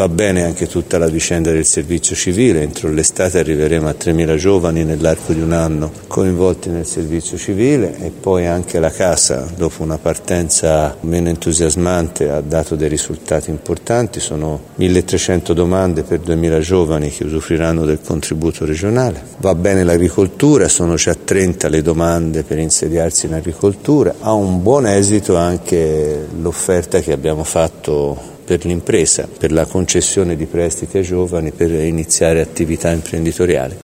Va bene anche tutta la vicenda del servizio civile, entro l'estate arriveremo a 3.000 giovani nell'arco di un anno coinvolti nel servizio civile, e poi anche la casa, dopo una partenza meno entusiasmante, ha dato dei risultati importanti. Sono 1.300 domande per 2.000 giovani che usufruiranno del contributo regionale. Va bene l'agricoltura, sono già 30 le domande per insediarsi in agricoltura. Ha un buon esito anche l'offerta che abbiamo fatto per l'impresa, per la concessione di prestiti ai giovani per iniziare attività imprenditoriali.